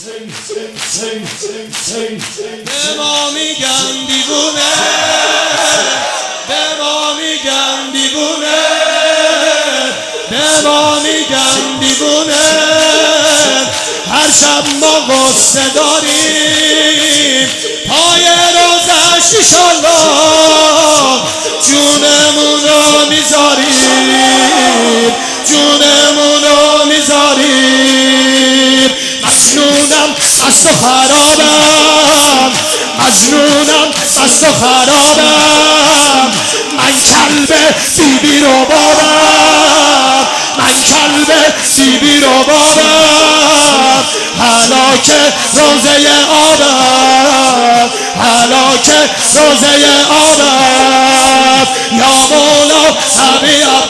به ما میگن دیوونه، به ما میگن دیوونه، به ما میگن دیوونه. هر شب ما غصه داریم، پای روزش انشالله جونمون رو میذاریم، جونمون رو میذاریم. مجنونم از تو خرابم، مجنونم از تو خرابم. من کلب بیبی رو بابم، من کلب بیبی رو بابم. هلاک روزه آبم، هلاک روزه آبم. یا مولا حبیب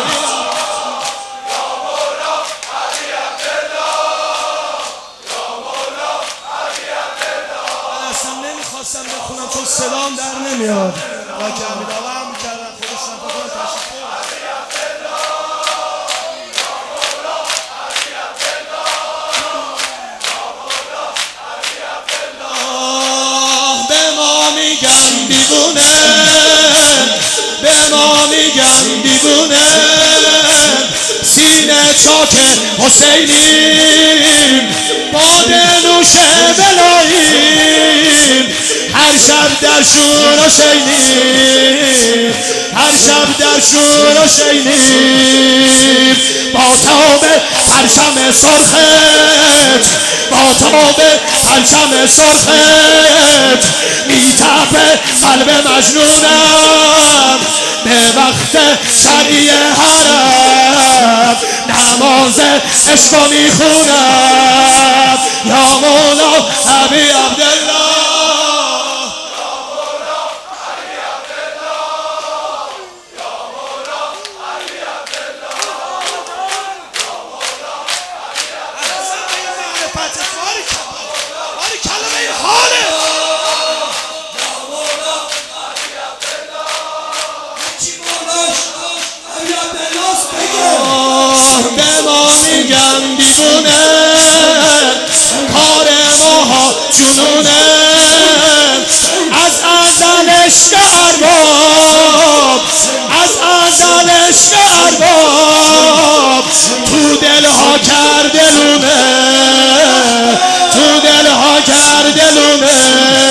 نمیخواستم بخونم چون صدام در نمیاد. با کمی داغم میکردن خودشون بکنم تشریف به ما میگن دیوونه، به ما میگن دیوونه. سینه چاک حسینیم، باده نوش بلاییم. هر شب در شور و شینیم، هر شب در شور و شینیم. با تاب پرچم سرخت، با تاب پرچم سرخت میتپه قلب مجنونم. به وقت شرعی حرم نماز عشق میخونم. یا مولا ابی عبدالله، به ما میگن دیوونه، کار ماها جنونه. از ازل عشق ارباب، از ازل عشق ارباب تو دلها کرده لونه، تو دلها کرده لونه.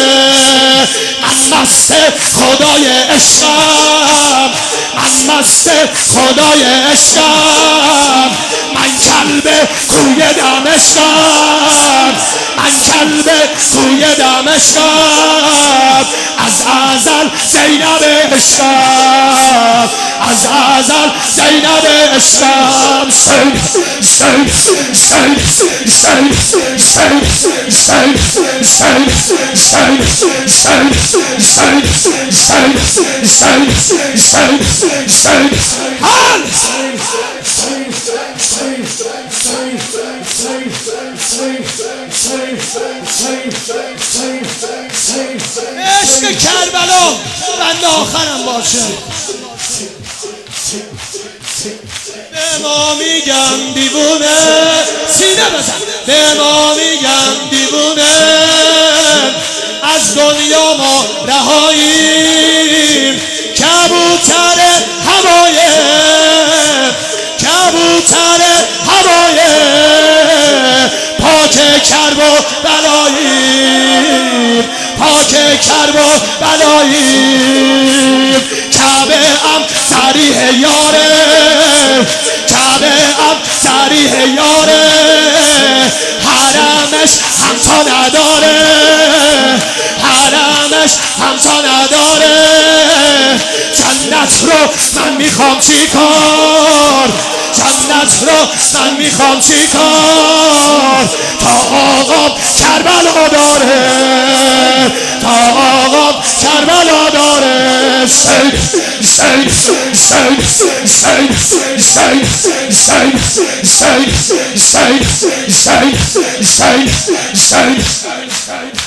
من مست خدای عشقم، من مست خدای عشقم. من کلب کوی دمشقم، من کلب کوی دمشقم. از ازل زینب عشقم، از ازل زینب عشقم. سید سید سید سید سید سید سید سید سید سید سید سید سید سید حال عشق کربلا بند آخرم باشه. به ما میگن دیوونه، سینه بزن. به ما میگن دیوونه، از دنیا ما رهاییم. کبوتر هوایه، کبوتر هوایه. پاک کرب و بلاییم، پاک کرب و بلاییم. کعبه ام صریح یاره، کعبه ام صریح یاره. حرمش همتا نداره، حرمش همتا نداره. جنت رو من میخوام چیکار، جنت رو من میخوام چیکار. تا آقام کربلا داره، تا آقام کربلا داره. سید سید سید سید سید سید سید سید سید سید سید